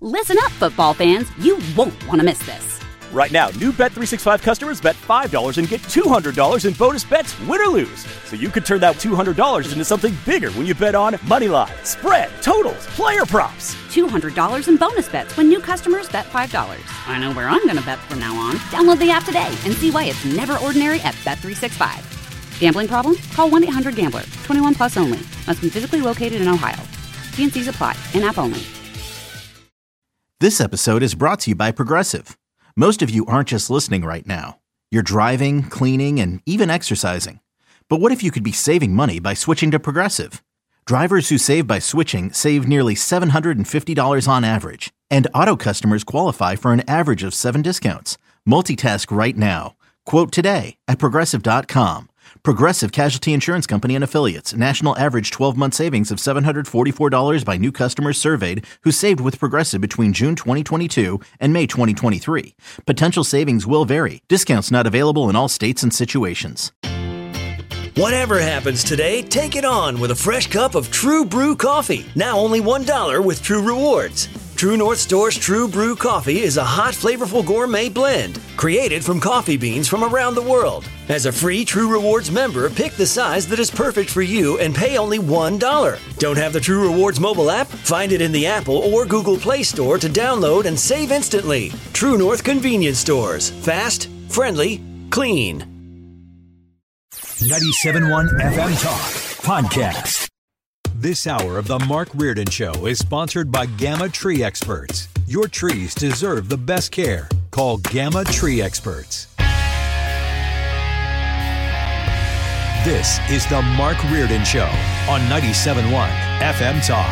Listen up, football fans. You won't want to miss this. Right now, new Bet365 customers bet $5 and get $200 in bonus bets, win or lose. So you could turn that $200 into something bigger when you bet on moneyline, spread, totals, player props. $200 in bonus bets when new customers bet $5. I know where I'm going to bet from now on. Download the app today and see why it's never ordinary at Bet365. Gambling problem? Call 1-800-GAMBLER. 21 plus only. Must be physically located in Ohio. T&Cs apply. In-app only. This episode is brought to you by Progressive. Most of you aren't just listening right now. You're driving, cleaning, and even exercising. But what if you could be saving money by switching to Progressive? Drivers who save by switching save nearly $750 on average. And auto customers qualify for an average of 7 discounts. Multitask right now. Quote today at Progressive.com. Progressive Casualty Insurance Company and Affiliates. National average 12-month savings of $744 by new customers surveyed who saved with Progressive between June 2022 and May 2023. Potential savings will vary. Discounts not available in all states and situations. Whatever happens today, take it on with a fresh cup of True Brew coffee. Now only $1 with True Rewards. True North Store's True Brew coffee is a hot, flavorful gourmet blend created from coffee beans from around the world. As a free True Rewards member, pick the size that is perfect for you and pay only $1. Don't have the True Rewards mobile app? Find it in the Apple or Google Play Store to download and save instantly. True North Convenience Stores. Fast, friendly, clean. 97.1 FM Talk Podcast. This hour of the Mark Reardon Show is sponsored by Gamma Tree Experts. Your trees deserve the best care. Call Gamma Tree Experts. This is the Mark Reardon Show on 97.1 FM Talk.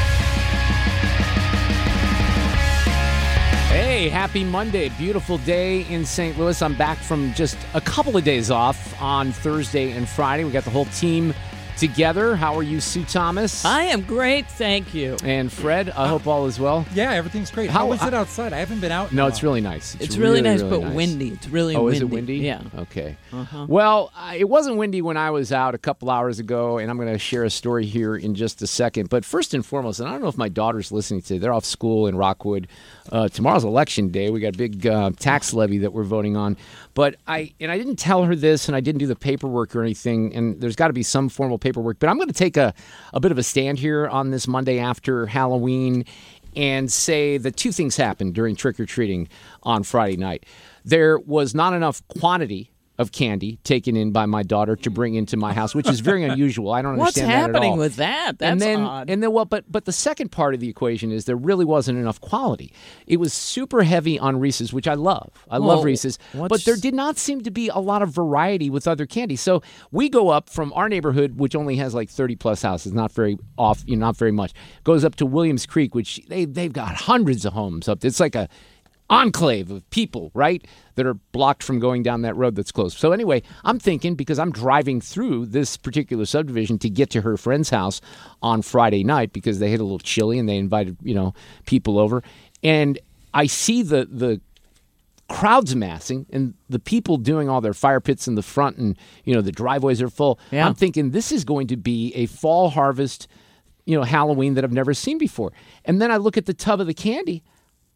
Hey, happy Monday. Beautiful day in St. Louis. I'm back from just a couple of days off on Thursday and Friday. We got the whole team together. How are you, Sue Thomas? I am great, thank you. And Fred, I hope all is well. Yeah, everything's great. How is it outside? I haven't been out. No, it's really nice. It's really nice, really but nice. windy. It's really windy. Oh, is it windy? Yeah. Okay. Well, it wasn't windy when I was out a couple hours ago, and I'm going to share a story here in just a second. But first and foremost, and I don't know if my daughter's listening today. They're off school in Rockwood. Tomorrow's election day. We got a big tax levy that we're voting on. But I didn't tell her this, and I didn't do the paperwork or anything, and there's got to be some formal paperwork. But I'm going to take a bit of a stand here on this Monday after Halloween and say that two things happened during trick-or-treating on Friday night. There was not enough quantity of candy taken in by my daughter to bring into my house, which is very unusual. I don't understand that at all. What's happening with that? That's odd. And then, but the second part of the equation is there really wasn't enough quality. It was super heavy on Reese's, which I love. I love Reese's, but there did not seem to be a lot of variety with other candy. So we go up from our neighborhood, which only has like 30 plus houses, not very much. Goes up to Williams Creek, which they've got hundreds of homes up there. It's like a enclave of people, right, that are blocked from going down that road that's closed. So anyway, I'm thinking, because I'm driving through this particular subdivision to get to her friend's house on Friday night because they had a little chilly and they invited, people over. And I see the crowds massing and the people doing all their fire pits in the front and, the driveways are full. Yeah. I'm thinking this is going to be a fall harvest, Halloween that I've never seen before. And then I look at the tub of the candy.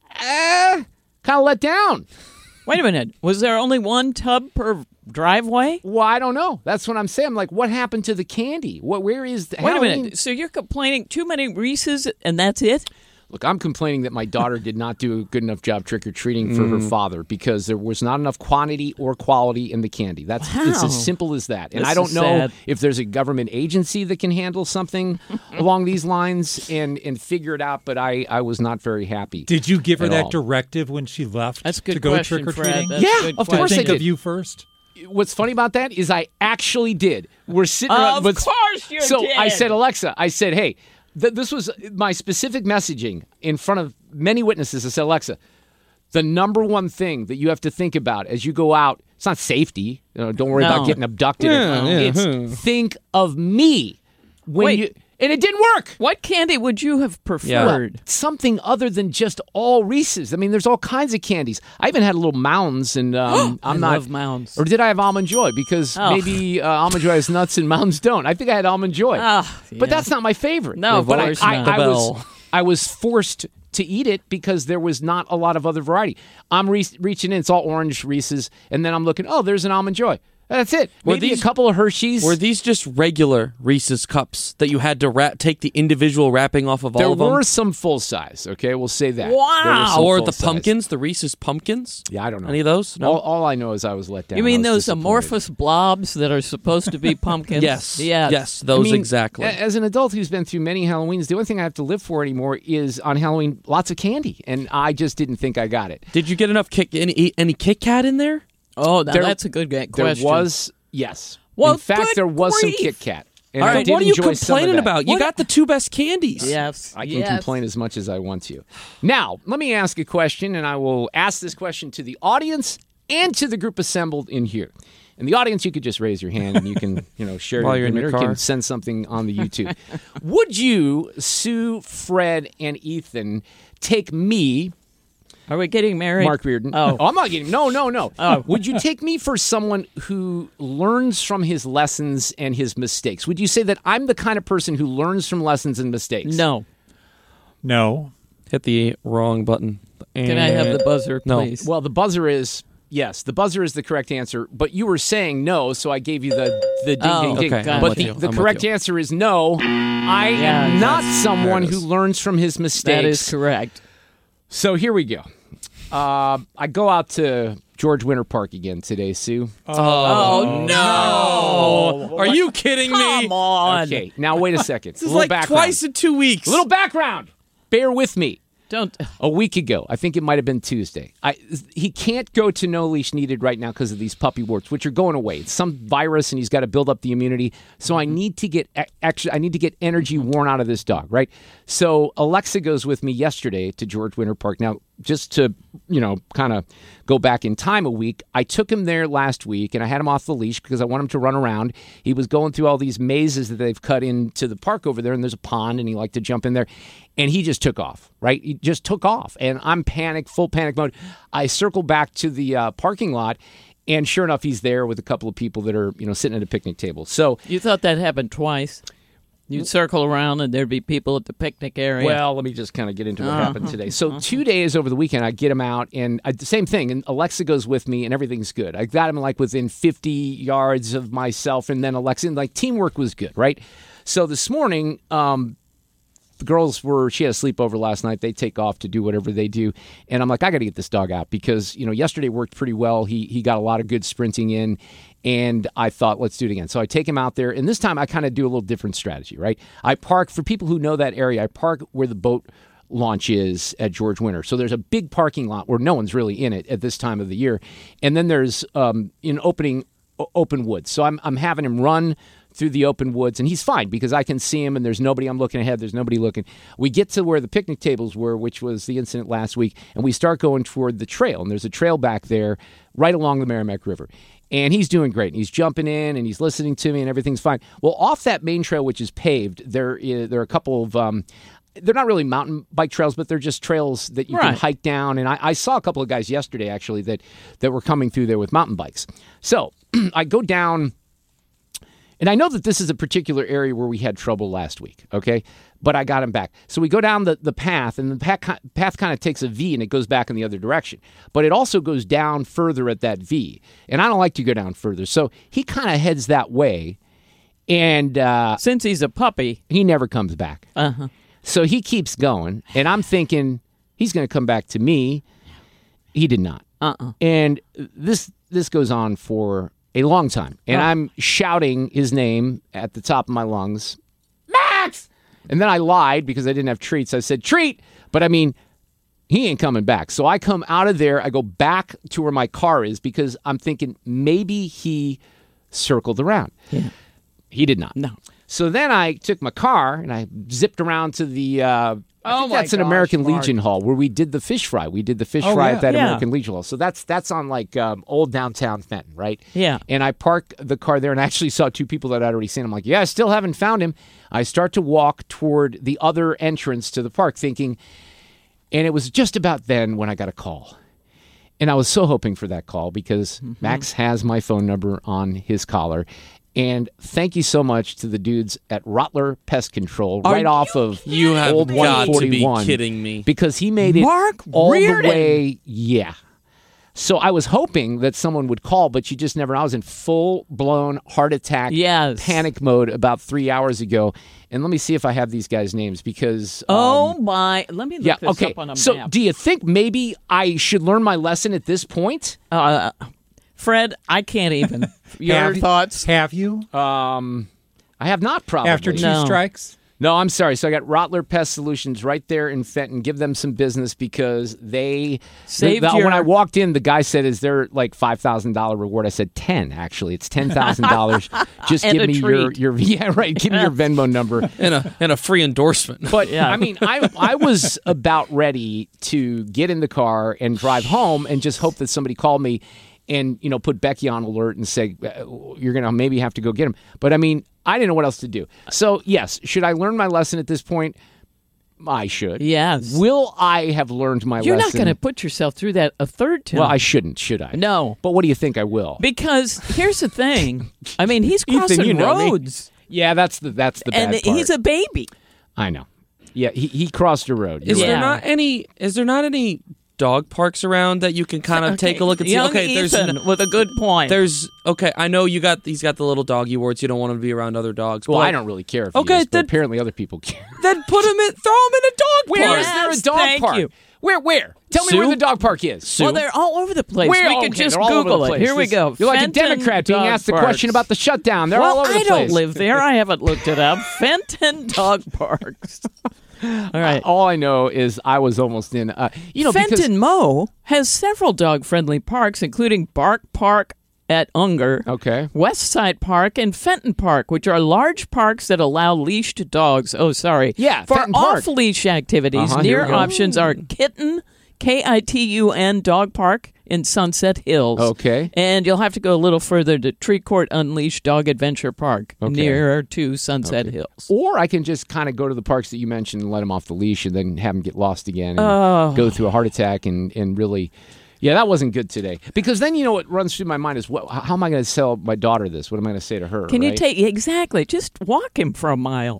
Kind of let down. Wait a minute. Was there only one tub per driveway? Well, I don't know. That's what I'm saying. I'm like, what happened to the candy? Where is the Wait a minute. So you're complaining too many Reese's and that's it? Look, I'm complaining that my daughter did not do a good enough job trick-or-treating for her father because there was not enough quantity or quality in the candy. It's as simple as that. And I don't know if there's a government agency that can handle something along these lines and figure it out, but I was not very happy. Did you give her that directive when she left to go trick-or-treating? Yeah, of course I did. Think of you first? What's funny about that is I actually did. We're sitting around. Of course you did. So I said, Alexa, hey, this was my specific messaging in front of many witnesses. I said, Alexa, the number one thing that you have to think about as you go out, it's not safety. Don't worry about getting abducted. It's think of me when you. And it didn't work. What candy would you have preferred? Well, something other than just all Reese's. I mean, there's all kinds of candies. I even had a little Mounds, and I love Mounds. Or did I have Almond Joy? Because maybe Almond Joy has nuts and Mounds don't. I think I had Almond Joy. But that's not my favorite. No, but of course not. I was forced to eat it because there was not a lot of other variety. I'm reaching in, it's all orange Reese's, and then I'm looking, there's an Almond Joy. That's it. Maybe a couple of Hershey's. Were these just regular Reese's cups that you had to take the individual wrapping off of all of them? There were some full size, okay? We'll say that. Wow. Or the pumpkins, the Reese's pumpkins? Yeah, I don't know. Any of those? No? All I know is I was let down. You mean those amorphous blobs that are supposed to be pumpkins? Yes, those exactly. As an adult who's been through many Halloweens, the only thing I have to live for anymore is on Halloween, lots of candy. And I just didn't think I got it. Did you get enough any Kit Kat in there? Oh, that's a good question. There was... Yes. Well, in fact, there was some Kit Kat. And all right, what are you complaining about? You got the two best candies. Yes. I can complain as much as I want to. Now, let me ask a question, and I will ask this question to the audience and to the group assembled in here. In the audience, you could just raise your hand, and you can, share while your you're in your car. You can send something on the YouTube. Would you, Sue, Fred, and Ethan, take me... Are we getting married? Mark Reardon. Oh, I'm not getting... No. Oh. Would you take me for someone who learns from his lessons and his mistakes? Would you say that I'm the kind of person who learns from lessons and mistakes? No. Hit the wrong button. Can I have the buzzer, please? No. Well, the buzzer is... Yes, the buzzer is the correct answer, but you were saying no, so I gave you the ding, ding, ding. Okay. But the correct answer is no. I am not someone who learns from his mistakes. That is correct. So here we go. I go out to George Winter Park again today, Sue. Oh no! Are you kidding me? Come on. Okay, now wait a second. This is like twice in 2 weeks. A little background. Bear with me. Don't. A week ago, I think it might have been Tuesday. He can't go to No Leash Needed right now because of these puppy warts, which are going away. It's some virus, and he's got to build up the immunity. So I need to get energy worn out of this dog, right? So Alexa goes with me yesterday to George Winter Park. Now, just to kind of go back in time a week, I took him there last week, and I had him off the leash because I want him to run around. He was going through all these mazes that they've cut into the park over there, and there's a pond, and he liked to jump in there. And he just took off, right? He just took off. And I'm full panic mode. I circle back to the parking lot, and sure enough, he's there with a couple of people that are, sitting at a picnic table. So you thought that happened twice? You'd circle around, and there'd be people at the picnic area. Well, let me just kind of get into what happened today. So 2 days over the weekend, I get him out, and the same thing. And Alexa goes with me, and everything's good. I got him like within 50 yards of myself, and then Alexa, and teamwork was good, right? So this morning, the girls she had a sleepover last night. They take off to do whatever they do. And I'm like, I got to get this dog out because, yesterday worked pretty well. He got a lot of good sprinting in, and I thought, let's do it again. So I take him out there, and this time I kind of do a little different strategy, right? I park, for people who know that area, I park where the boat launch is at George Winter. So there's a big parking lot where no one's really in it at this time of the year. And then there's open woods. So I'm having him run through the open woods, and he's fine because I can see him, and there's nobody. I'm looking ahead. There's nobody looking. We get to where the picnic tables were, which was the incident last week, and we start going toward the trail, and there's a trail back there right along the Merrimack River. And he's doing great. And he's jumping in, and he's listening to me, and everything's fine. Well, off that main trail, which is paved, there are a couple of they're not really mountain bike trails, but they're just trails that you can hike down. And I saw a couple of guys yesterday, actually, that were coming through there with mountain bikes. So I go down. And I know that this is a particular area where we had trouble last week, okay? But I got him back. So we go down the path, and the path kind of takes a V, and it goes back in the other direction. But it also goes down further at that V. And I don't like to go down further. So he kind of heads that way. And since he's a puppy, he never comes back. Uh-huh. So he keeps going, and I'm thinking he's going to come back to me. He did not. And this goes on for a long time. And I'm shouting his name at the top of my lungs, Max! And then I lied because I didn't have treats. I said, treat! But I mean, he ain't coming back. So I come out of there. I go back to where my car is because I'm thinking maybe he circled around. Yeah. He did not. No. So then I took my car and I zipped around to the... I think that's an American Legion Hall where we did the fish fry. We did the fish fry at that American Legion Hall. So that's on old downtown Fenton, right? Yeah. And I park the car there, and I actually saw two people that I'd already seen. I'm like, I still haven't found him. I start to walk toward the other entrance to the park thinking, and it was just about then when I got a call. And I was so hoping for that call because Max has my phone number on his collar. And thank you so much to the dudes at Rottler Pest Control, off of you have Old got 141, to be kidding me. Because he made it all the way. Yeah. So I was hoping that someone would call, but you just never. I was in full-blown heart attack panic mode about 3 hours ago. And let me see if I have these guys' names because... let me look this up on a map. So do you think maybe I should learn my lesson at this point? Fred, I can't even. Your thoughts? Have you? I have not, probably. After two strikes? No, I'm sorry. So I got Rottler Pest Solutions right there in Fenton. Give them some business because they saved when I walked in, the guy said, "Is there like $5,000 reward?" I said 10. Actually, it's $10,000. Just give me your Give me your Venmo number and a free endorsement. But I mean, I was about ready to get in the car and drive home and just hope that somebody called me and put Becky on alert and say you're gonna maybe have to go get him. But I mean, I didn't know what else to do. So, yes, should I learn my lesson at this point? I should. Yes. Will I have learned my lesson? You're not going to put yourself through that a third time. Well, I shouldn't, should I? No. But what do you think I will? Because here's the thing. I mean, he's crossing Ethan, roads. Yeah, that's the bad part. And he's a baby. I know. Yeah, he crossed a road. Is there not any dog parks around that you can kind of take a look and see? Okay, Ethan with a good point. I know he's got the little doggy warts. You don't want him to be around other dogs. Well, I don't really care if he is, but apparently other people care. Then throw him in a dog park. Where is there a dog park? You. Where? Tell me where the dog park is. Well, they're all over the place. We can just Google it. Here we go. You're like a Democrat being asked the question about the shutdown. They're all over the place. I don't live there. I haven't looked it up. Fenton Dog Parks. All right. All I know is I was almost in. Fenton Mo has several dog-friendly parks, including Bark Park at Unger, Westside Park, and Fenton Park, which are large parks that allow leashed dogs. Oh, sorry. Yeah, for Fenton Park. Off-leash activities, near options are Kitten, Kitun Dog Park in Sunset Hills. Okay. And you'll have to go a little further to Tree Court Unleashed Dog Adventure Park, nearer to Sunset Hills. Or I can just kind of go to the parks that you mentioned and let him off the leash and then have him get lost again and go through a heart attack and really... Yeah, that wasn't good today. Because then, what runs through my mind is, how am I going to sell my daughter this? What am I going to say to her? Can you exactly, just walk him for a mile.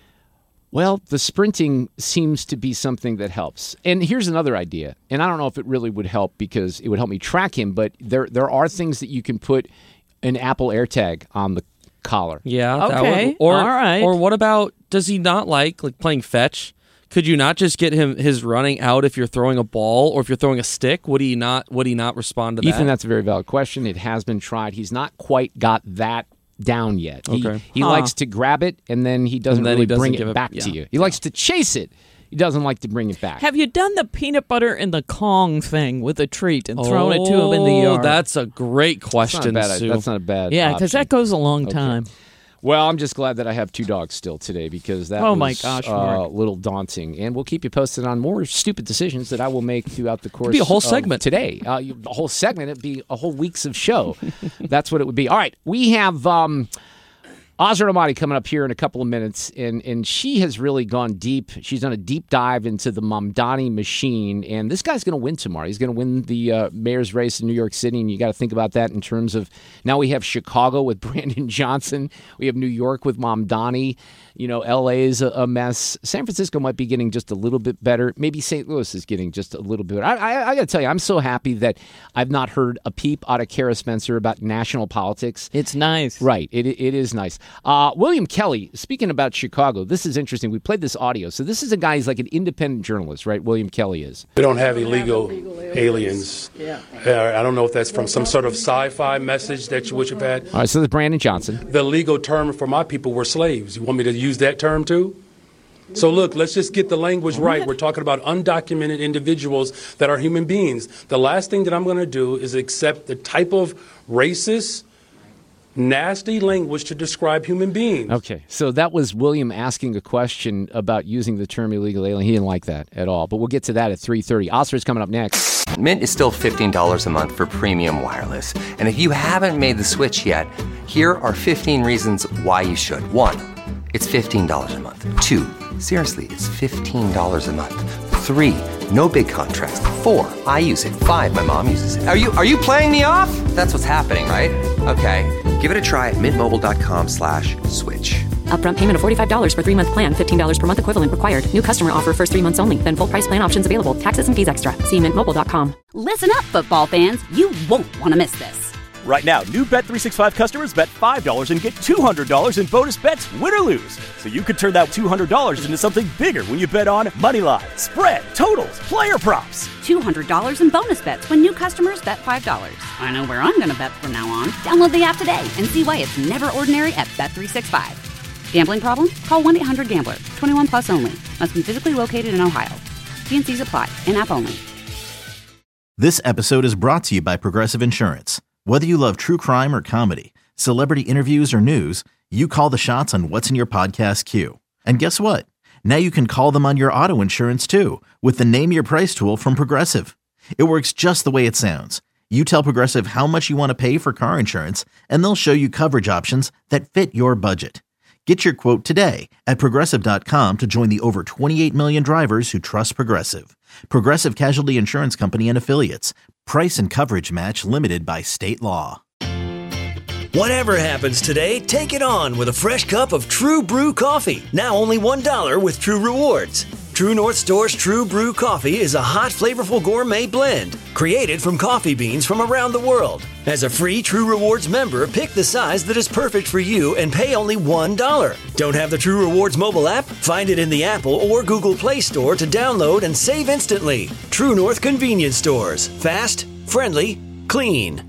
Well, the sprinting seems to be something that helps. And here's another idea. And I don't know if it really would help because it would help me track him, but there are things that you can put an Apple AirTag on the collar. Yeah. Okay. All right. Or what about, does he not like playing fetch? Could you not just get him his running out if you're throwing a ball or if you're throwing a stick? Would he not respond to that? Ethan, that's a very valid question. It has been tried. He's not quite got that down yet. He likes to grab it and then he doesn't bring it back to you. He likes to chase it. He doesn't like to bring it back. Have you done the peanut butter in the Kong thing with a treat and thrown it to him in the yard? That's a great question, Sue. That's not a bad Yeah, because that goes a long time. Well, I'm just glad that I have 2 dogs still today because that was a little daunting. And we'll keep you posted on more stupid decisions that I will make throughout the course It'd be a whole segment today. A whole segment. It'd be a whole week's of show. That's what it would be. All right. We have Azra Amati coming up here in a couple of minutes, and she has really gone deep. She's done a deep dive into the Mamdani machine, and this guy's going to win tomorrow. He's going to win the mayor's race in New York City, and you got to think about that in terms of now we have Chicago with Brandon Johnson. We have New York with Mamdani. L.A. is a mess. San Francisco might be getting just a little bit better. Maybe St. Louis is getting just a little bit better. I got to tell you, I'm so happy that I've not heard a peep out of Kara Spencer about national politics. It's nice. Right. It is nice. William Kelly, speaking about Chicago, this is interesting. We played this audio. So this is a guy, he's like an independent journalist, right? William Kelly is. We don't have illegal aliens. Yeah. I don't know if that's from some sort of sci-fi message that you would have had. All right, so there's Brandon Johnson. The legal term for my people were slaves. You want me to use that term too? So look, let's just get the language right. We're talking about undocumented individuals that are human beings. The last thing that I'm going to do is accept the type of racist, nasty language to describe human beings. Okay, so that was William asking a question about using the term illegal alien. He didn't like that at all, but we'll get to that at 3:30. Oscar's coming up next. Mint is still $15 a month for premium wireless. And if you haven't made the switch yet, here are 15 reasons why you should. 1, it's $15 a month. 2, seriously, it's $15 a month. 3, no big contracts. 4, I use it. 5, my mom uses it. Are you playing me off? That's what's happening, right? Okay, give it a try at mintmobile.com/switch. Upfront payment of $45 for 3-month plan, $15 per month equivalent required. New customer offer first 3 months only. Then full price plan options available. Taxes and fees extra. See mintmobile.com. Listen up, football fans. You won't want to miss this. Right now, new Bet365 customers bet $5 and get $200 in bonus bets, win or lose. So you could turn that $200 into something bigger when you bet on Moneyline, spread, totals, player props. $200 in bonus bets when new customers bet $5. I know where I'm going to bet from now on. Download the app today and see why it's never ordinary at Bet365. Gambling problem? Call 1-800-GAMBLER. 21 plus only. Must be physically located in Ohio. T&Cs apply. In-app only. This episode is brought to you by Progressive Insurance. Whether you love true crime or comedy, celebrity interviews or news, you call the shots on what's in your podcast queue. And guess what? Now you can call them on your auto insurance too with the Name Your Price tool from Progressive. It works just the way it sounds. You tell Progressive how much you want to pay for car insurance, and they'll show you coverage options that fit your budget. Get your quote today at Progressive.com to join the over 28 million drivers who trust Progressive. Progressive Casualty Insurance Company and Affiliates. Price and coverage match limited by state law. Whatever happens today, take it on with a fresh cup of True Brew coffee. Now only $1 with True Rewards. True North Store's True Brew coffee is a hot, flavorful gourmet blend created from coffee beans from around the world. As a free True Rewards member, pick the size that is perfect for you and pay only $1. Don't have the True Rewards mobile app? Find it in the Apple or Google Play Store to download and save instantly. True North Convenience Stores. Fast, friendly, clean.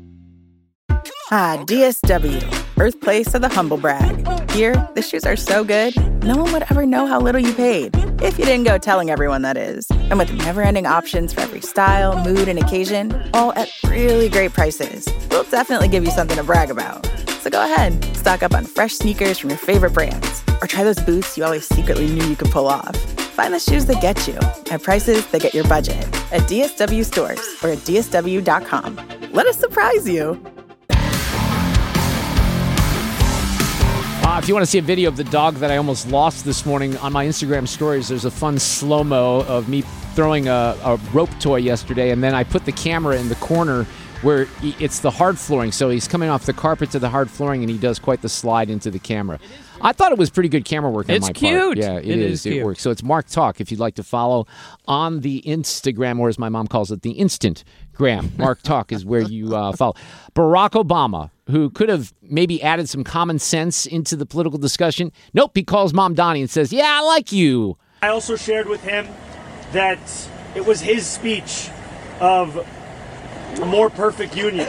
DSW, birthplace of the humble brag. Here, the shoes are so good, no one would ever know how little you paid. If you didn't go telling everyone, that is. And with never-ending options for every style, mood, and occasion, all at really great prices, we'll definitely give you something to brag about. So go ahead, stock up on fresh sneakers from your favorite brands, or try those boots you always secretly knew you could pull off. Find the shoes that get you at prices that get your budget at DSW stores or at DSW.com. Let us surprise you. If you want to see a video of the dog that I almost lost this morning on my Instagram stories, there's a fun slow-mo of me throwing a rope toy yesterday, and then I put the camera in the corner where it's the hard flooring. So he's coming off the carpet to the hard flooring, and he does quite the slide into the camera. I thought it was pretty good camera work on my part. It's cute. Yeah, it is. It works. So it's Mark Talk if you'd like to follow on the Instagram, or as my mom calls it, the Instantgram. Mark Talk is where you follow. Barack Obama, who could have maybe added some common sense into the political discussion. Nope, he calls Mom Donnie and says, yeah, I like you. I also shared with him that it was his speech of a more perfect union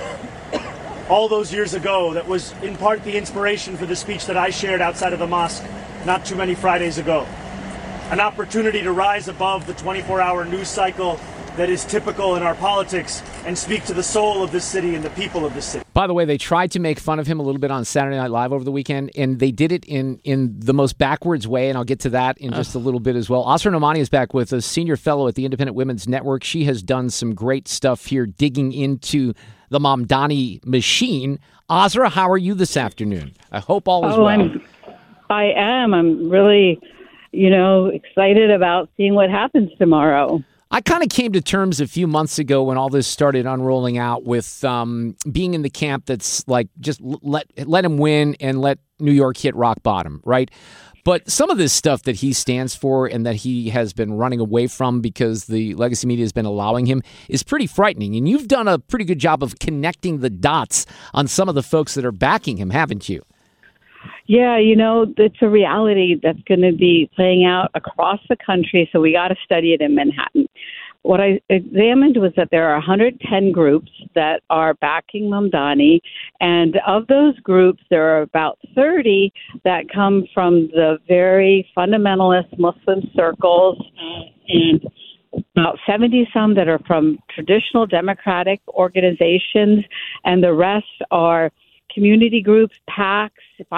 all those years ago that was in part the inspiration for the speech that I shared outside of the mosque not too many Fridays ago. An opportunity to rise above the 24-hour news cycle that is typical in our politics and speak to the soul of this city and the people of this city. By the way, they tried to make fun of him a little bit on Saturday Night Live over the weekend, and they did it in the most backwards way, and I'll get to that in just a little bit as well. Asra Nomani is back with us, senior fellow at the Independent Women's Network. She has done some great stuff here digging into the Mamdani machine. Asra, how are you this afternoon? I hope all is well. I am. I'm really, excited about seeing what happens tomorrow. I kind of came to terms a few months ago when all this started unrolling out with being in the camp that's like, just let him win and let New York hit rock bottom, right? But some of this stuff that he stands for and that he has been running away from because the legacy media has been allowing him is pretty frightening. And you've done a pretty good job of connecting the dots on some of the folks that are backing him, haven't you? Yeah, it's a reality that's going to be playing out across the country, so we got to study it in Manhattan. What I examined was that there are 110 groups that are backing Mamdani, and of those groups, there are about 30 that come from the very fundamentalist Muslim circles, and about 70-some that are from traditional democratic organizations, and the rest are community groups, PACs,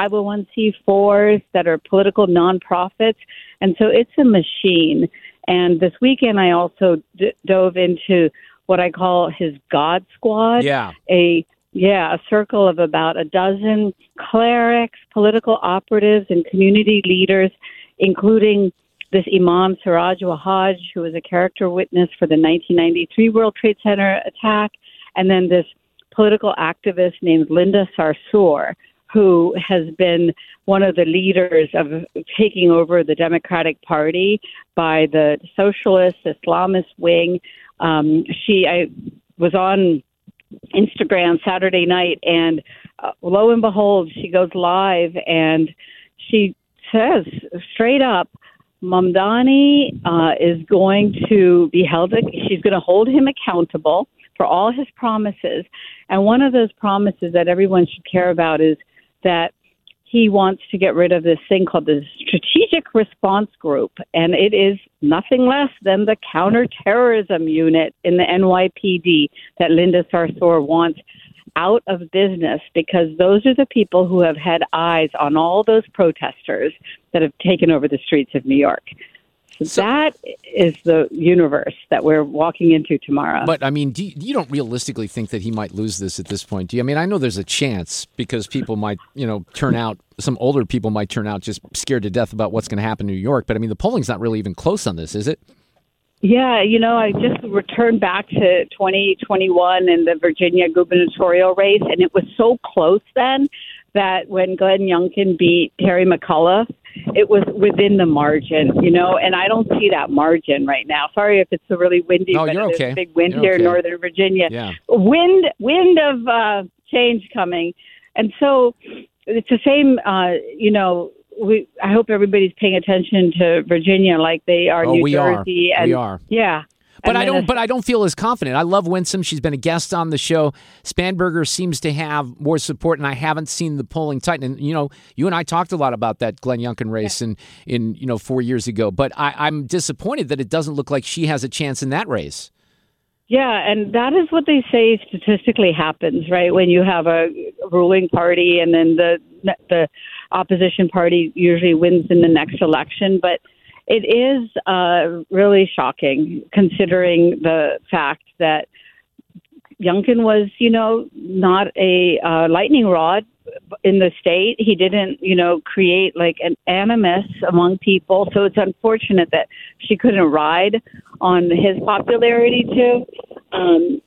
501c4s that are political nonprofits. And so it's a machine. And this weekend, I also dove into what I call his God Squad. Yeah. A circle of about a dozen clerics, political operatives, and community leaders, including this Imam Siraj Wahaj, who was a character witness for the 1993 World Trade Center attack, and then this political activist named Linda Sarsour, who has been one of the leaders of taking over the Democratic Party by the socialist Islamist wing. I was on Instagram Saturday night, and lo and behold, she goes live, and she says straight up, Mamdani is going to be held. She's going to hold him accountable for all his promises. And one of those promises that everyone should care about is that he wants to get rid of this thing called the Strategic Response Group. And it is nothing less than the counterterrorism unit in the NYPD that Linda Sarsour wants out of business, because those are the people who have had eyes on all those protesters that have taken over the streets of New York. So that is the universe that we're walking into tomorrow. But, I mean, you don't realistically think that he might lose this at this point, do you? I mean, I know there's a chance because people might, turn out, some older people might turn out just scared to death about what's going to happen in New York. But, I mean, the polling's not really even close on this, is it? Yeah, I just returned back to 2021 in the Virginia gubernatorial race, and it was so close then that when Glenn Youngkin beat Terry McAuliffe, it was within the margin, and I don't see that margin right now. Sorry if it's a really windy, but you're okay. There's a big wind You're here okay. in Northern Virginia. Yeah. Wind of change coming. And so it's the same, I hope everybody's paying attention to Virginia like they are New Jersey. We are. Yeah. But I don't feel as confident. I love Winsome. She's been a guest on the show. Spanberger seems to have more support, and I haven't seen the polling tighten. And you and I talked a lot about that Glenn Youngkin race in 4 years ago. But I'm disappointed that it doesn't look like she has a chance in that race. Yeah, and that is what they say statistically happens, right? When you have a ruling party and then the opposition party usually wins in the next election, but it is really shocking considering the fact that Youngkin was, not a lightning rod in the state. He didn't, create like an animus among people. So it's unfortunate that she couldn't ride on his popularity too. And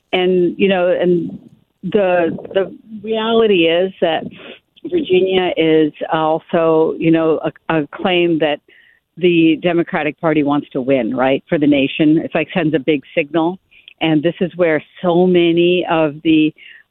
the reality is that Virginia is also, a claim that the Democratic Party wants to win, right, for the nation. It's like sends a big signal. And this is where so many of the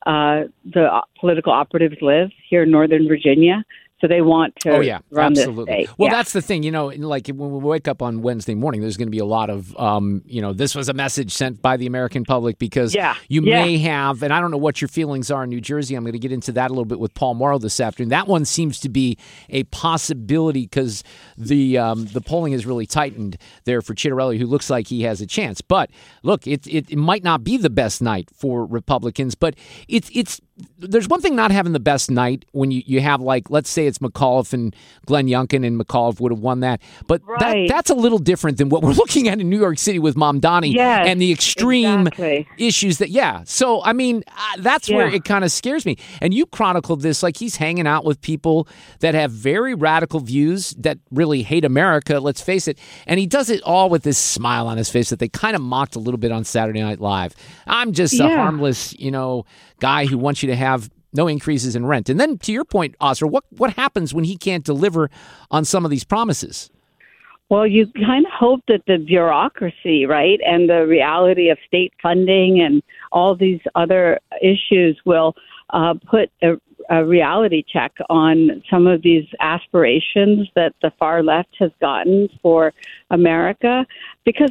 political operatives live here in Northern Virginia. So they want to run absolutely. This state. Well, that's the thing, like when we wake up on Wednesday morning, there's going to be a lot of, this was a message sent by the American public because you may have, and I don't know what your feelings are in New Jersey. I'm going to get into that a little bit with Paul Morrow this afternoon. That one seems to be a possibility because the polling has really tightened there for Ciccarelli, who looks like he has a chance. But look, it might not be the best night for Republicans, but it's there's one thing not having the best night when you have, like, let's say it's McAuliffe and Glenn Youngkin, and McAuliffe would have won that. But that's a little different than what we're looking at in New York City with Mamdani and the extreme issues that, So, I mean, that's where it kind of scares me. And you chronicled this, like he's hanging out with people that have very radical views that really hate America, let's face it. And he does it all with this smile on his face that they kind of mocked a little bit on Saturday Night Live. I'm just a harmless, guy who wants you to have no increases in rent. And then to your point, Oscar, what happens when he can't deliver on some of these promises? Well, you kind of hope that the bureaucracy, right, and the reality of state funding and all these other issues will put a reality check on some of these aspirations that the far left has gotten for America. Because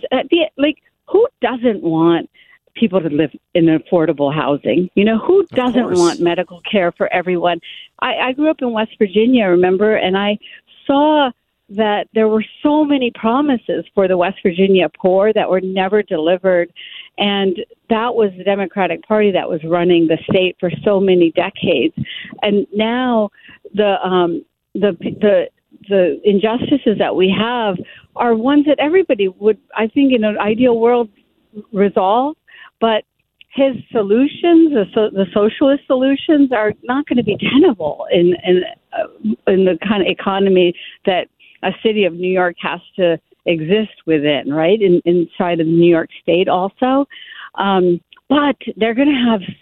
who doesn't want people to live in affordable housing? Who doesn't want medical care for everyone? I grew up in West Virginia, remember, and I saw that there were so many promises for the West Virginia poor that were never delivered. And that was the Democratic Party that was running the state for so many decades. And now the injustices that we have are ones that everybody would, I think, in an ideal world, resolve. But his solutions, the socialist solutions, are not going to be tenable in the kind of economy that a city of New York has to exist within, right? Inside of New York State also. But they're going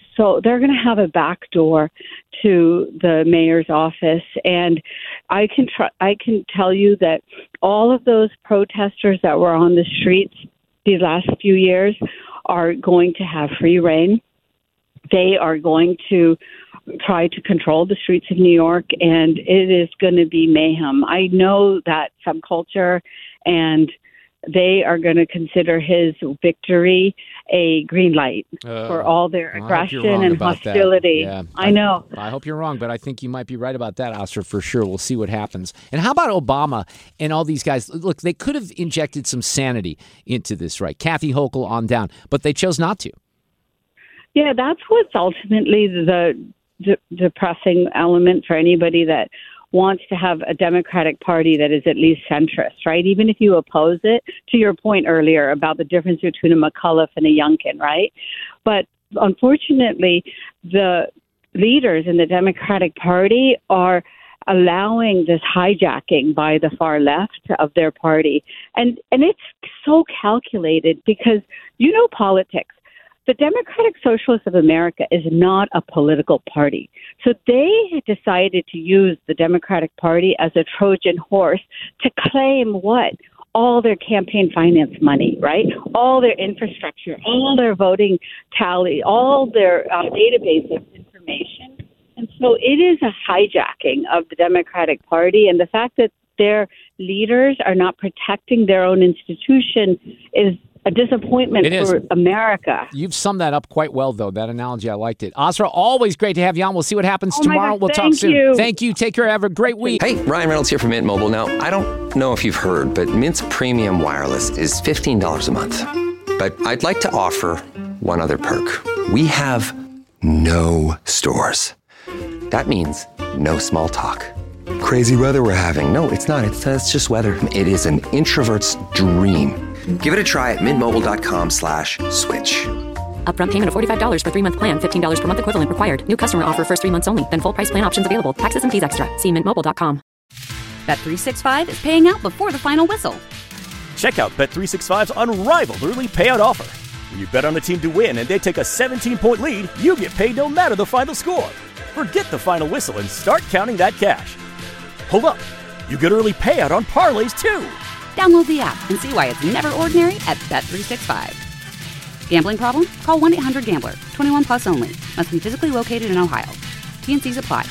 to have a back door to the mayor's office, and I can tell you that all of those protesters that were on the streets these last few years are going to have free reign. They are going to try to control the streets of New York, and it is going to be mayhem. I know that subculture, and they are going to consider his victory a green light for all their aggression and hostility. Yeah, I know. I hope you're wrong, but I think you might be right about that, Asra, for sure. We'll see what happens. And how about Obama and all these guys? Look, they could have injected some sanity into this, right? Kathy Hochul on down, but they chose not to. Yeah, that's what's ultimately the depressing element for anybody that wants to have a Democratic Party that is at least centrist, right? Even if you oppose it, to your point earlier about the difference between a McAuliffe and a Youngkin, right? But unfortunately, the leaders in the Democratic Party are allowing this hijacking by the far left of their party. And it's so calculated because, you know, politics. The Democratic Socialists of America is not a political party. So they decided to use the Democratic Party as a Trojan horse to claim what? All their campaign finance money, right? All their infrastructure, all their voting tally, all their database of information. And so it is a hijacking of the Democratic Party. And the fact that their leaders are not protecting their own institution is a disappointment for America. You've summed that up quite well, though. That analogy, I liked it. Asra, always great to have you on. We'll see what happens tomorrow. We'll talk soon. Thank you. Take care. Have a great week. Hey, Ryan Reynolds here from Mint Mobile. Now, I don't know if you've heard, but Mint's premium wireless is $15 a month. But I'd like to offer one other perk. We have no stores. That means no small talk. Crazy weather we're having. No, it's not. It's just weather. It is an introvert's dream. Give it a try at mintmobile.com/switch. Upfront payment of $45 for 3-month plan. $15 per month equivalent required. New customer offer first 3 months only. Then full price plan options available. Taxes and fees extra. See mintmobile.com. Bet365 is paying out before the final whistle. Check out Bet365's unrivaled early payout offer. When you bet on a team to win and they take a 17-point lead, you get paid no matter the final score. Forget the final whistle and start counting that cash. Hold up. You get early payout on parlays, too. Download the app and see why it's never ordinary at Bet365. Gambling problem? Call 1-800-GAMBLER. 21 plus only. Must be physically located in Ohio. T&Cs apply.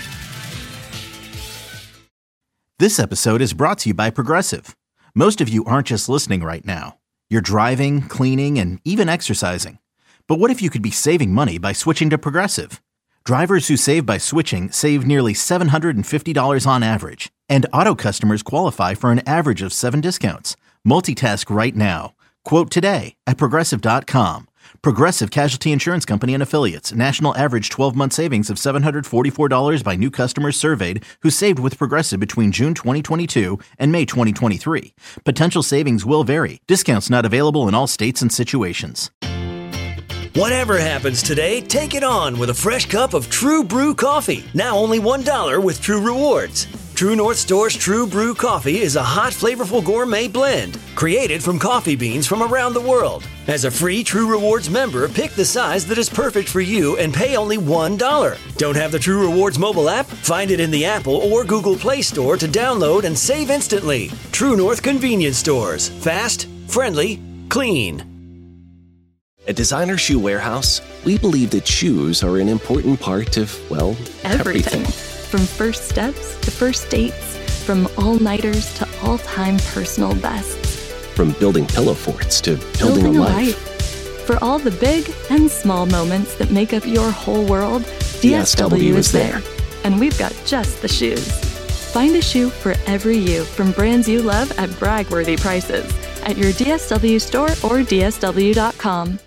This episode is brought to you by Progressive. Most of you aren't just listening right now. You're driving, cleaning, and even exercising. But what if you could be saving money by switching to Progressive? Drivers who save by switching save nearly $750 on average. And auto customers qualify for an average of 7 discounts. Multitask right now. Quote today at Progressive.com. Progressive Casualty Insurance Company and Affiliates. National average 12-month savings of $744 by new customers surveyed who saved with Progressive between June 2022 and May 2023. Potential savings will vary. Discounts not available in all states and situations. Whatever happens today, take it on with a fresh cup of True Brew coffee. Now only $1 with True Rewards. True North Store's True Brew coffee is a hot, flavorful gourmet blend created from coffee beans from around the world. As a free True Rewards member, pick the size that is perfect for you and pay only $1. Don't have the True Rewards mobile app? Find it in the Apple or Google Play Store to download and save instantly. True North Convenience Stores. Fast, friendly, clean. At Designer Shoe Warehouse, we believe that shoes are an important part of, well, everything. From first steps to first dates, from all-nighters to all-time personal bests. From building pillow forts to building a life. For all the big and small moments that make up your whole world, DSW is there. And we've got just the shoes. Find a shoe for every you from brands you love at brag-worthy prices at your DSW store or DSW.com.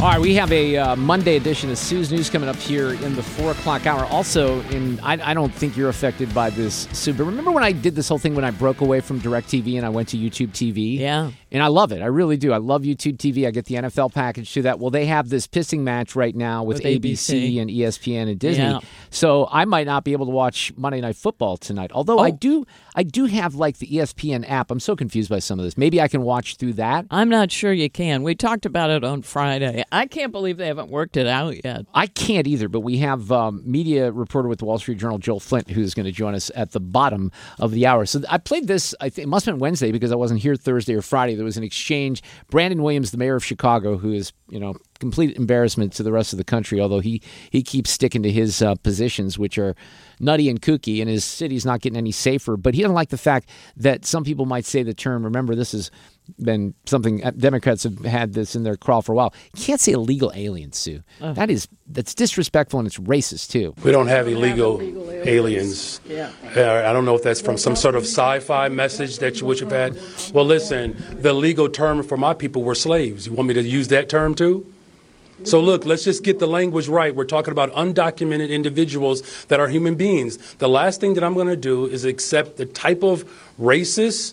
All right, we have a Monday edition of Sue's News coming up here in the 4 o'clock hour. Also, I don't think you're affected by this, Sue, but remember when I did this whole thing when I broke away from DirecTV and I went to YouTube TV? Yeah. And I love it. I really do. I love YouTube TV. I get the NFL package to that. Well, they have this pissing match right now with ABC and ESPN and Disney. Yeah. So I might not be able to watch Monday Night Football tonight. Although I do have like the ESPN app. I'm so confused by some of this. Maybe I can watch through that. I'm not sure you can. We talked about it on Friday. I can't believe they haven't worked it out yet. I can't either, but we have media reporter with the Wall Street Journal, Joel Flint, who's going to join us at the bottom of the hour. So I played this, I think it must have been Wednesday because I wasn't here Thursday or Friday. There was an exchange. Brandon Williams, the mayor of Chicago, who is, complete embarrassment to the rest of the country, although he keeps sticking to his positions, which are nutty and kooky, and his city's not getting any safer. But he doesn't like the fact that some people might say the term, remember, this has been something, Democrats have had this in their crawl for a while. You can't say illegal aliens, Sue. That's disrespectful and it's racist, too. We don't have illegal aliens. Yeah. I don't know if that's from some sort of sci-fi message that you would have had. Well, listen, the legal term for my people were slaves. You want me to use that term, too? So look, let's just get the language right. We're talking about undocumented individuals that are human beings. The last thing that I'm going to do is accept the type of racist,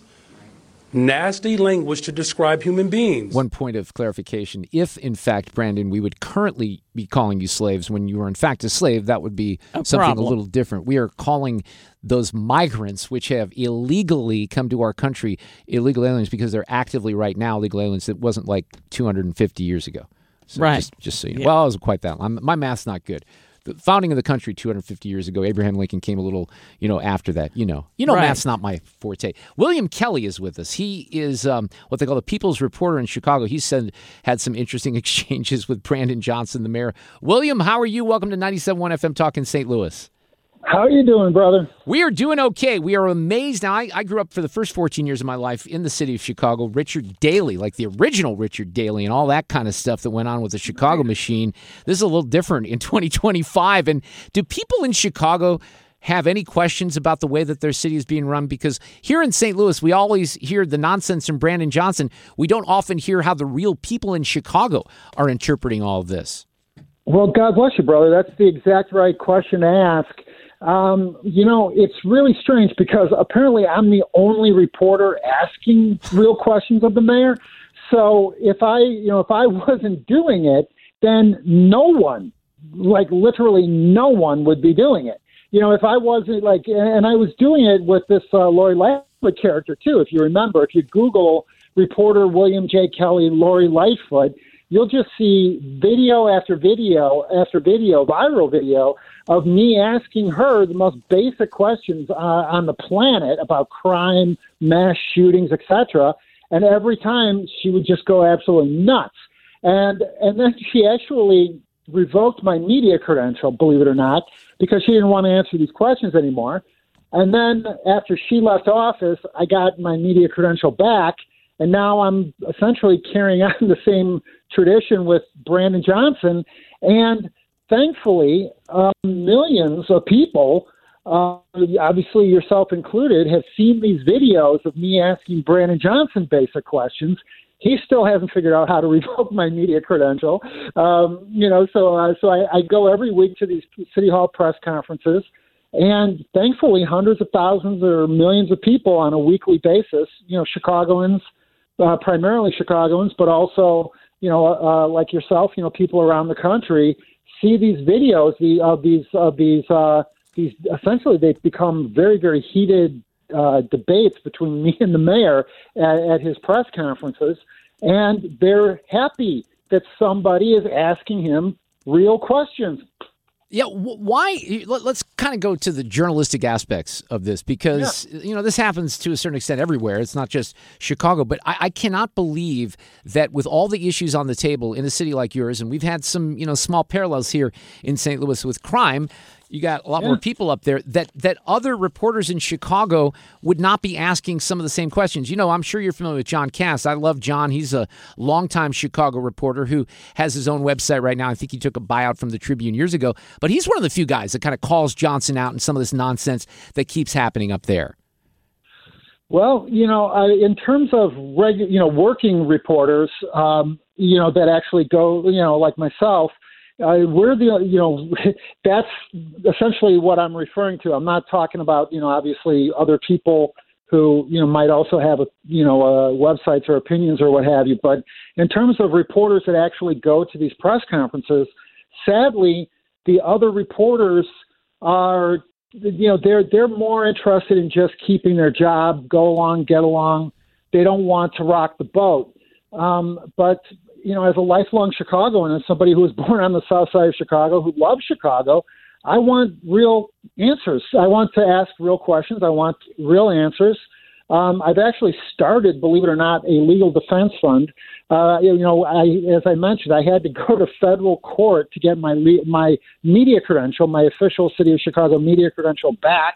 nasty language to describe human beings. One point of clarification. If, in fact, Brandon, we would currently be calling you slaves when you were, in fact, a slave, that would be something a little different. We are calling those migrants which have illegally come to our country illegal aliens because they're actively right now illegal aliens. It wasn't like 250 years ago. So right. Just so you know. Well, it wasn't quite that long. My math's not good. The founding of the country 250 years ago, Abraham Lincoln came a little, after that. Right. Math's not my forte. William Kelly is with us. He is what they call the People's Reporter in Chicago. He had some interesting exchanges with Brandon Johnson, the mayor. William, how are you? Welcome to 97.1 FM Talk in St. Louis. How are you doing, brother? We are doing okay. We are amazed. Now, I grew up for the first 14 years of my life in the city of Chicago. Richard Daley, like the original Richard Daley and all that kind of stuff that went on with the Chicago machine. This is a little different in 2025. And do people in Chicago have any questions about the way that their city is being run? Because here in St. Louis, we always hear the nonsense from Brandon Johnson. We don't often hear how the real people in Chicago are interpreting all of this. Well, God bless you, brother. That's the exact right question to ask. It's really strange because apparently I'm the only reporter asking real questions of the mayor. So if I wasn't doing it, then no one, like literally no one would be doing it. If I wasn't and I was doing it with this Lori Lightfoot character too. If you remember, if you Google reporter William J. Kelly, Lori Lightfoot, you'll just see video after video after video, viral video, of me asking her the most basic questions on the planet about crime, mass shootings, etc. And every time she would just go absolutely nuts. And then she actually revoked my media credential, believe it or not, because she didn't want to answer these questions anymore. And then after she left office, I got my media credential back. And now I'm essentially carrying on the same tradition with Brandon Johnson. And thankfully, millions of people, obviously yourself included, have seen these videos of me asking Brandon Johnson basic questions. He still hasn't figured out how to revoke my media credential. So I go every week to these City Hall press conferences. And thankfully, hundreds of thousands or millions of people on a weekly basis, Chicagoans, primarily Chicagoans, but also, like yourself, people around the country see these videos of these essentially they've become very, very heated debates between me and the mayor at his press conferences, and they're happy that somebody is asking him real questions. Yeah, why? Let's kind of go to the journalistic aspects of this because, this happens to a certain extent everywhere. It's not just Chicago. But I cannot believe that with all the issues on the table in a city like yours, and we've had some, small parallels here in St. Louis with crime, you got a lot more people up there, that other reporters in Chicago would not be asking some of the same questions. I'm sure you're familiar with John Cass. I love John. He's a longtime Chicago reporter who has his own website right now. I think he took a buyout from the Tribune years ago. But he's one of the few guys that kind of calls Johnson out and some of this nonsense that keeps happening up there. Well, in terms of working reporters, that actually go, like myself, we're that's essentially what I'm referring to. I'm not talking about, obviously other people who, might also have, websites or opinions or what have you. But in terms of reporters that actually go to these press conferences, sadly, the other reporters are, they're more interested in just keeping their job, go along, get along. They don't want to rock the boat. But as a lifelong Chicagoan and somebody who was born on the south side of Chicago, who loves Chicago, I want real answers. I want to ask real questions. I want real answers. I've actually started, believe it or not, a legal defense fund. As I mentioned, I had to go to federal court to get my media credential, my official City of Chicago media credential back.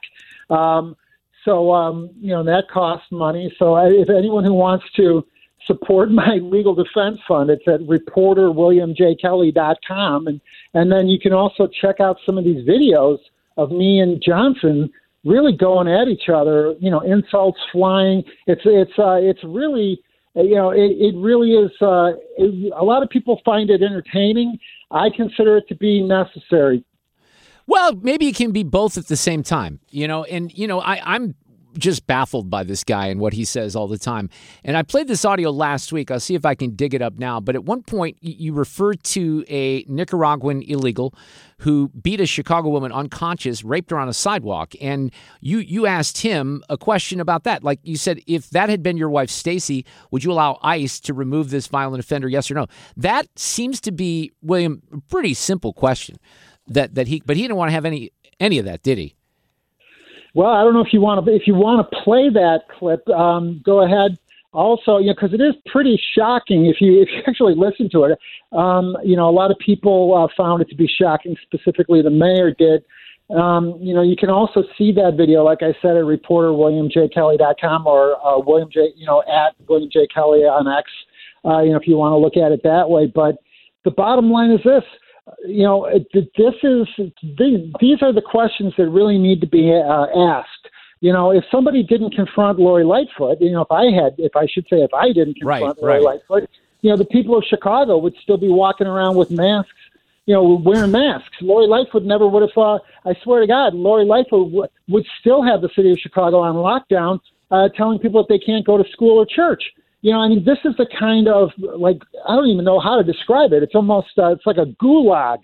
That costs money. So if anyone who wants to support my legal defense fund, it's at reporterwilliamjkelly.com. And then you can also check out some of these videos of me and Johnson really going at each other, insults flying. It's really, it really is, a lot of people find it entertaining. I consider it to be necessary. Well, maybe it can be both at the same time, I'm just baffled by this guy and what he says all the time. And I played this audio last week. I'll see if I can dig it up now. But at one point, you referred to a Nicaraguan illegal who beat a Chicago woman unconscious, raped her on a sidewalk. And you asked him a question about that. Like you said, if that had been your wife, Stacy, would you allow ICE to remove this violent offender? Yes or no? That seems to be, William, a pretty simple question. But he didn't want to have any of that, did he? Well, I don't know if you want to play that clip. Go ahead. Also, because it is pretty shocking if you actually listen to it. A lot of people found it to be shocking. Specifically, the mayor did. You can also see that video, like I said, at reporterwilliamjkelly.com or William J. At William J. Kelly on X. If you want to look at it that way. But the bottom line is this. These are the questions that really need to be asked. If somebody didn't confront Lori Lightfoot, if I didn't confront Lori Lightfoot, the people of Chicago would still be walking around with masks, wearing masks. Lori Lightfoot never would have, I swear to God, Lori Lightfoot would still have the city of Chicago on lockdown, telling people that they can't go to school or church. This is the kind of, I don't even know how to describe it. It's almost, it's like a gulag.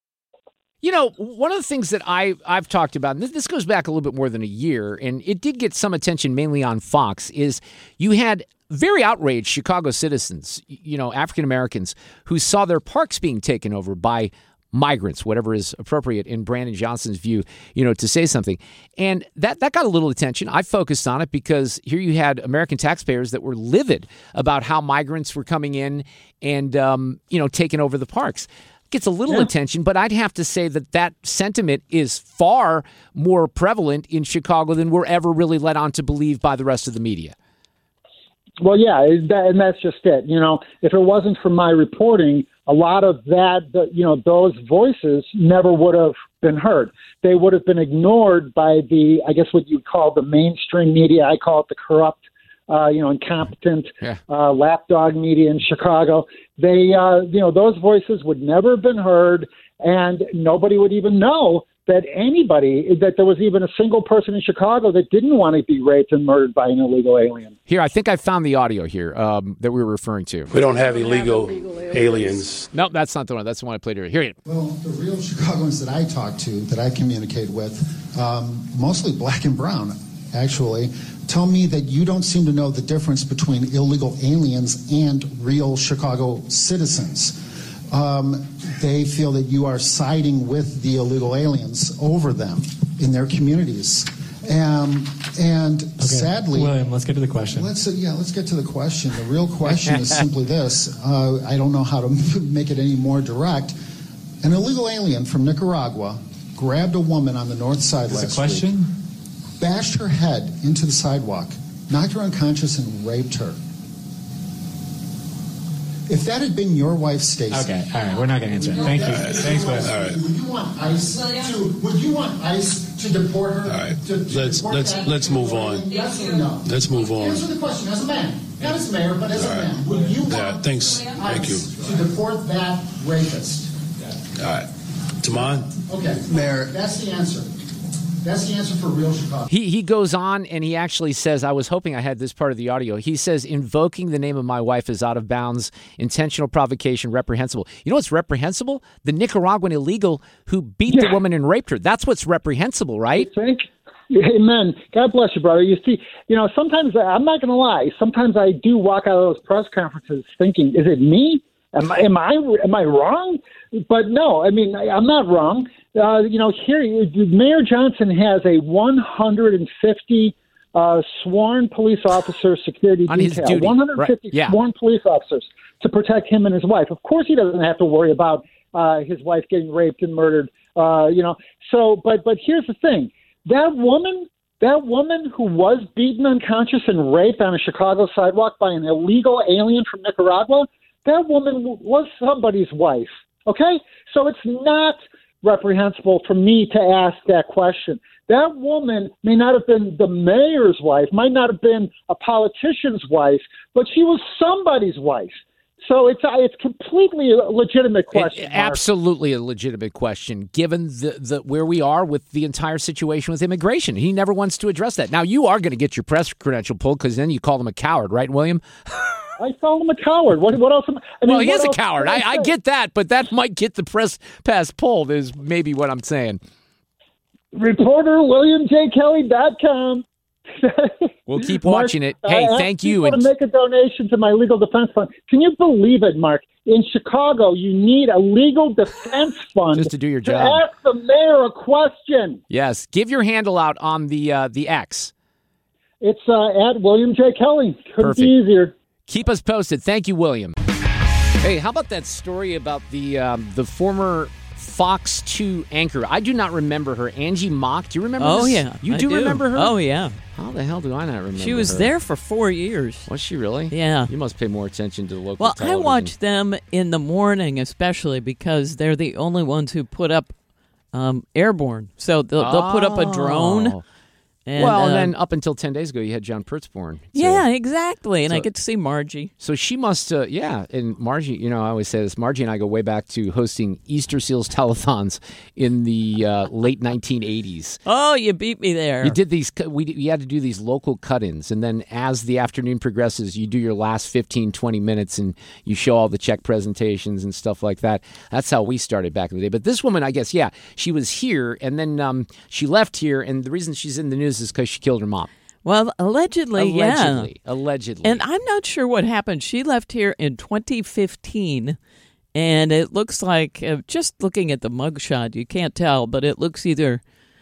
One of the things that I've talked about, and this goes back a little bit more than a year, and it did get some attention mainly on Fox, is you had very outraged Chicago citizens, African Americans, who saw their parks being taken over by migrants, whatever is appropriate in Brandon Johnson's view, to say something. And that got a little attention. I focused on it because here you had American taxpayers that were livid about how migrants were coming in and, taking over the parks. Gets a little attention, but I'd have to say that sentiment is far more prevalent in Chicago than we're ever really led on to believe by the rest of the media. Well, yeah, and that's just it. If it wasn't for my reporting, a lot of those voices never would have been heard. They would have been ignored by what you'd call the mainstream media. I call it the corrupt, incompetent lapdog media in Chicago. They, those voices would never have been heard, and nobody would even know that there was even a single person in Chicago that didn't want to be raped and murdered by an illegal alien. Here, I think I found the audio here that we were referring to. We don't have illegal aliens. No, that's not the one. That's the one I played here. Here it is. Well, the real Chicagoans that I talk to, that I communicate with, mostly black and brown, actually, tell me that you don't seem to know the difference between illegal aliens and real Chicago citizens. They feel that you are siding with the illegal aliens over them in their communities. And sadly... William, let's get to the question. Let's get to the question. The real question is simply this. I don't know how to make it any more direct. An illegal alien from Nicaragua grabbed a woman on the north side last week, bashed her head into the sidewalk, knocked her unconscious, and raped her. If that had been your wife, Stacey. Okay, all right, we're not going to answer it. Thank you. Thanks, Wes. All right. Would you want ICE to deport her? All right. Let's move on. Yes or no? Let's move on. Answer the question as a man. Not as mayor, but as a man. Would you want thanks. Thank you. ICE to deport that rapist? All right. Taman? Okay. Mayor. That's the answer. That's the answer for real Chicago. He goes on and he actually says, I was hoping I had this part of the audio. He says, invoking the name of my wife is out of bounds, intentional provocation, reprehensible. You know what's reprehensible? The Nicaraguan illegal who beat the woman and raped her. That's what's reprehensible, right? Amen. God bless you, brother. You see, sometimes, I'm not going to lie, sometimes I do walk out of those press conferences thinking, is it me? Am I wrong? But no, I mean, I'm not wrong. Here, Mayor Johnson has a 150 sworn police officer security on detail. His duty. 150 sworn police officers to protect him and his wife. Of course, he doesn't have to worry about his wife getting raped and murdered. So, but here's the thing: that woman who was beaten unconscious and raped on a Chicago sidewalk by an illegal alien from Nicaragua, that woman was somebody's wife. Okay, so it's not reprehensible for me to ask that question. That woman may not have been the mayor's wife, might not have been a politician's wife, but she was somebody's wife. So it's completely a legitimate question. Absolutely a legitimate question, given the where we are with the entire situation with immigration. He never wants to address that. Now, you are going to get your press credential pulled because then you call him a coward, right, William? I call him a coward. What else? Well, he is a coward. I get that, but that might get the press pass pulled is maybe what I'm saying. ReporterWilliamJKelly.com. We'll keep watching it. Hey, thank you. To make a donation to my legal defense fund. Can you believe it, Mark? In Chicago, you need a legal defense fund just to do your job. To ask the mayor a question. Yes, give your handle out on the X. It's at William J. Kelly. Couldn't be easier. Keep us posted. Thank you, William. Hey, how about that story about the former Fox 2 anchor? I do not remember her. Angie Mock. Do you remember this? Oh, yeah. You do remember her? Oh, yeah. How the hell do I not remember She was her? there for 4 years. Was she really? Yeah. You must pay more attention to the local television. television. I watch them in the morning especially because they're the only ones who put up airborne. So they'll put up a drone. And then up until 10 days ago, you had John Pertzborn. Yeah, exactly. And I get to see Margie. So she must, and Margie, I always say this, Margie and I go way back to hosting Easter Seals telethons in the late 1980s. Oh, you beat me there. You did these, you had to do these local cut-ins. And then as the afternoon progresses, you do your last 15, 20 minutes and you show all the check presentations and stuff like that. That's how we started back in the day. But this woman, I guess, she was here and then she left here. And the reason she's in the news is because she killed her mom. Well, allegedly. Allegedly. And I'm not sure what happened. She left here in 2015, and it looks like, just looking at the mugshot, you can't tell, but it looks either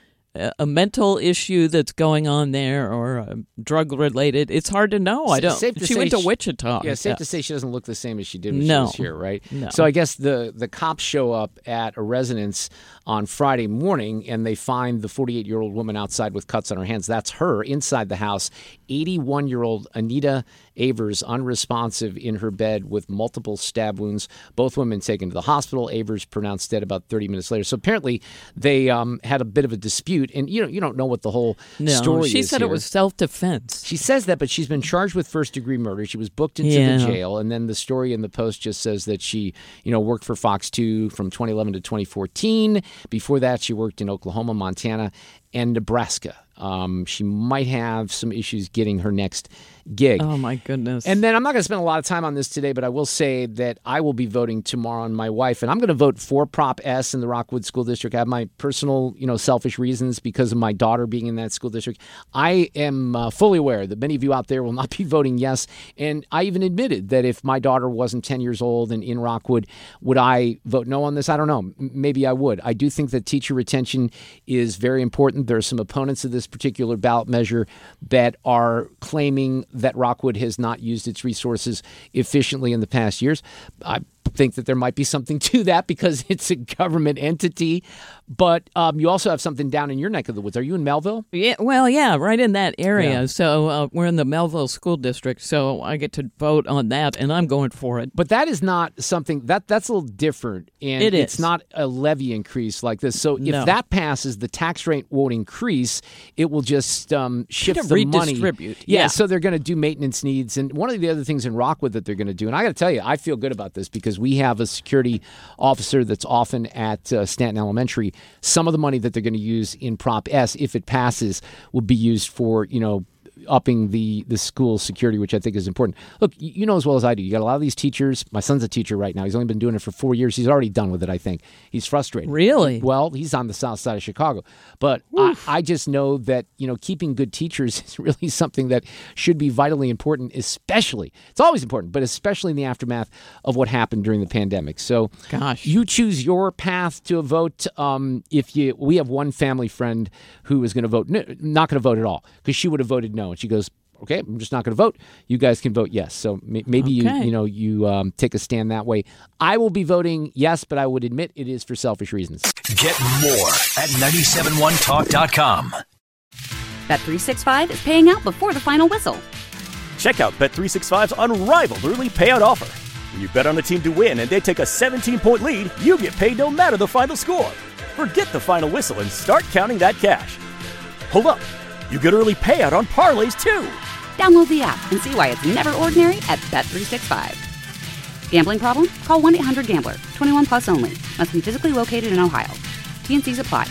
a mental issue that's going on there or drug-related. It's hard to know. She went to Wichita. Yeah, safe to say she doesn't look the same as she did when she was here, right? No. So I guess the cops show up at a residence on Friday morning, and they find the 48-year-old woman outside with cuts on her hands. That's her inside the house. 81-year-old Anita Avers, unresponsive in her bed with multiple stab wounds. Both women taken to the hospital. Avers pronounced dead about 30 minutes later. So apparently they had a bit of a dispute. And you don't know what the whole story is. She said here. It was self-defense. She says that, but she's been charged with first-degree murder. She was booked into the jail. And then the story in the Post just says that she, worked for Fox 2 from 2011 to 2014. Before that, she worked in Oklahoma, Montana, and Nebraska. She might have some issues getting her next gig. Oh, my goodness. And then I'm not going to spend a lot of time on this today, but I will say that I will be voting tomorrow on my wife, and I'm going to vote for Prop S in the Rockwood School District. I have my personal, selfish reasons because of my daughter being in that school district. I am fully aware that many of you out there will not be voting yes, and I even admitted that if my daughter wasn't 10 years old and in Rockwood, would I vote no on this? I don't know. Maybe I would. I do think that teacher retention is very important. There are some opponents of this particular ballot measure that are claiming that Rockwood has not used its resources efficiently in the past years. think that there might be something to that because it's a government entity. But you also have something down in your neck of the woods. Are you in Melville? Yeah, well, yeah, right in that area. Yeah. So we're in the Melville School District, so I get to vote on that, and I'm going for it. But that is not something that's a little different, and it's not a levy increase like this. So if that passes, the tax rate won't increase. It will just shift the money. Redistribute. Yeah, so they're going to do maintenance needs. And one of the other things in Rockwood that they're going to do, and I got to tell you, I feel good about this because we have a security officer that's often at Stanton Elementary. Some of the money that they're going to use in Prop S, if it passes, will be used for, upping the school security, which I think is important. Look, you know as well as I do, you got a lot of these teachers. My son's a teacher right now. He's only been doing it for 4 years. He's already done with it, I think. He's frustrated. Really? Well, he's on the south side of Chicago. But I just know that, keeping good teachers is really something that should be vitally important, especially, it's always important, but especially in the aftermath of what happened during the pandemic. So you choose your path to a vote. We have one family friend who is going to vote, not going to vote at all, because she would have voted no. And she goes, okay, I'm just not going to vote. You guys can vote yes. So maybe you take a stand that way. I will be voting yes, but I would admit it is for selfish reasons. Get more at 971talk.com. Bet365 is paying out before the final whistle. Check out Bet365's unrivaled early payout offer. When you bet on a team to win and they take a 17-point lead, you get paid no matter the final score. Forget the final whistle and start counting that cash. Hold up. You get early payout on parlays, too. Download the app and see why it's never ordinary at Bet365. Gambling problem? Call 1-800-GAMBLER. 21 plus only. Must be physically located in Ohio. T&Cs apply.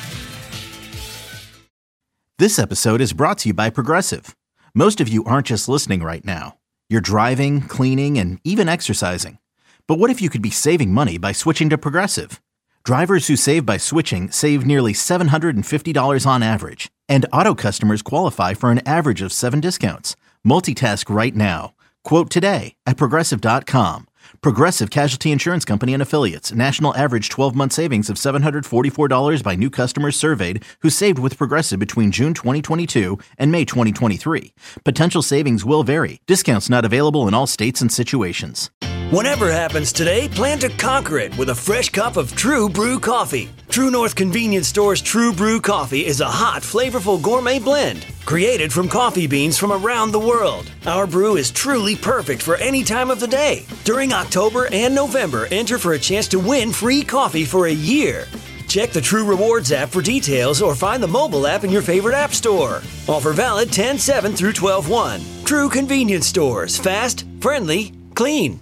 This episode is brought to you by Progressive. Most of you aren't just listening right now. You're driving, cleaning, and even exercising. But what if you could be saving money by switching to Progressive? Drivers who save by switching save nearly $750 on average. And auto customers qualify for an average of 7 discounts. Multitask right now. Quote today at Progressive.com. Progressive Casualty Insurance Company and Affiliates. National average 12-month savings of $744 by new customers surveyed who saved with Progressive between June 2022 and May 2023. Potential savings will vary. Discounts not available in all states and situations. Whatever happens today, plan to conquer it with a fresh cup of True Brew coffee. True North Convenience Store's True Brew coffee is a hot, flavorful gourmet blend created from coffee beans from around the world. Our brew is truly perfect for any time of the day. During October and November, enter for a chance to win free coffee for a year. Check the True Rewards app for details or find the mobile app in your favorite app store. Offer valid 10/7 through 12/1. True Convenience Stores. Fast, friendly, clean.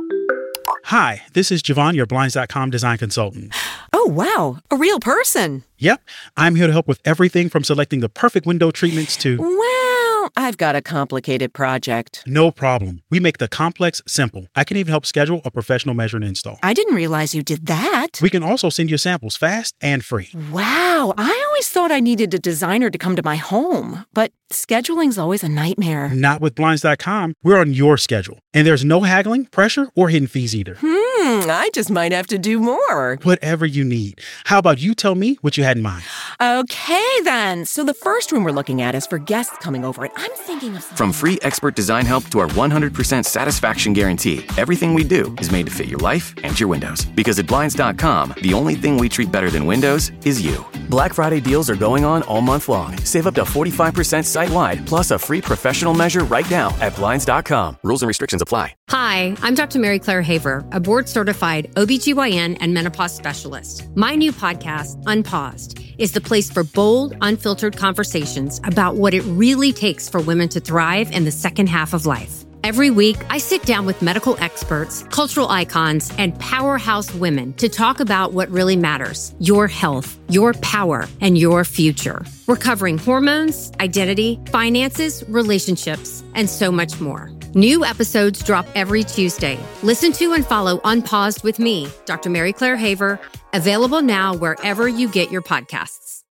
Hi, this is Javon, your Blinds.com design consultant. Oh, wow. A real person. Yep. I'm here to help with everything from selecting the perfect window treatments to... Well, I've got a complicated project. No problem. We make the complex simple. I can even help schedule a professional measure and install. I didn't realize you did that. We can also send you samples fast and free. Wow. I always thought I needed a designer to come to my home, but scheduling's always a nightmare. Not with Blinds.com. We're on your schedule. And there's no haggling, pressure, or hidden fees either. I just might have to do more. Whatever you need. How about you tell me what you had in mind? Okay, then. So the first room we're looking at is for guests coming over, and I'm thinking of... From free expert design help to our 100% satisfaction guarantee, everything we do is made to fit your life and your windows. Because at Blinds.com, the only thing we treat better than windows is you. Black Friday deals are going on all month long. Save up to 45% site-wide, plus a free professional measure right now at Blinds.com. Rules and restrictions apply. Hi, I'm Dr. Mary Claire Haver, a board-certified OBGYN and menopause specialist. My new podcast, Unpaused, is the place for bold, unfiltered conversations about what it really takes for women to thrive in the second half of life. Every week, I sit down with medical experts, cultural icons, and powerhouse women to talk about what really matters: your health, your power, and your future. We're covering hormones, identity, finances, relationships, and so much more. New episodes drop every Tuesday. Listen to and follow Unpaused with me, Dr. Mary Claire Haver, available now wherever you get your podcasts.